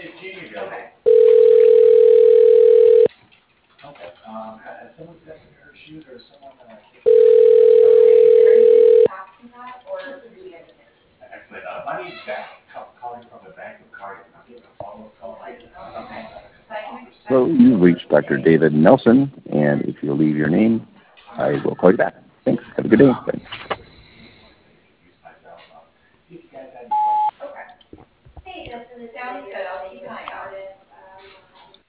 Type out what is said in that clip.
Okay. Okay. Has someone stepped in her shoes or someone Okay. Is there anything past that, or do we have to finish? Excellent. My name's Zach, calling from the Bank of Cardiff. I'm getting a follow-up call. Okay. So I can So expect you've reached Dr. David Nelson, and if you'll leave your name, I will call you back. Thanks. Have a good day. Bye. Introduce myself. See if you guys had any questions. Okay. Hey, Justin, it sounds good. I'll keep an eye out.